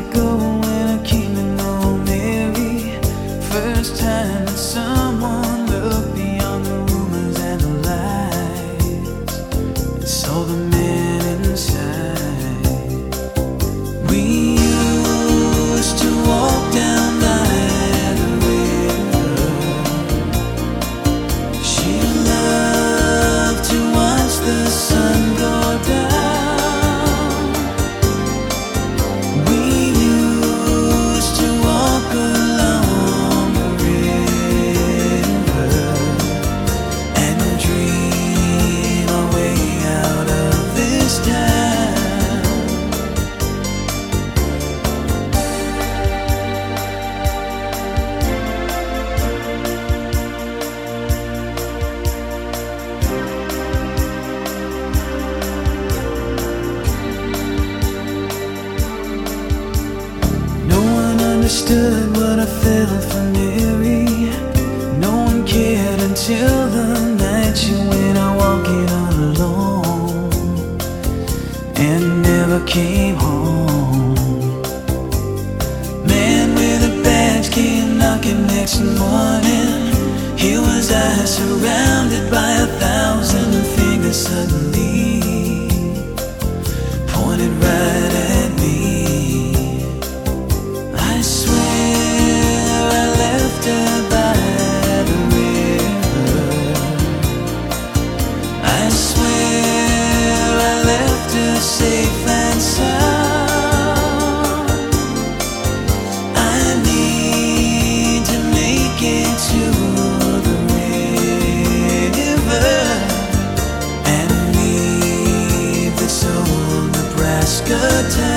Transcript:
ago when I came to know Mary. First time that someone looked beyond the rumors and the lies and saw the man inside. We used to walk down by the river. She loved to watch the sun go down. We used to walk along the river and dream our way out of this town. No one understood what I felt for Mary. No one cared until the night she went out walking all alone and never came home. Man with a badge came knocking next morning. Here was I surrounded by 1,000 fingers suddenly pointed right at me. I swear I left her by the river. I swear I left her safe and sound. I need to make it to the river and leave this old Nebraska town.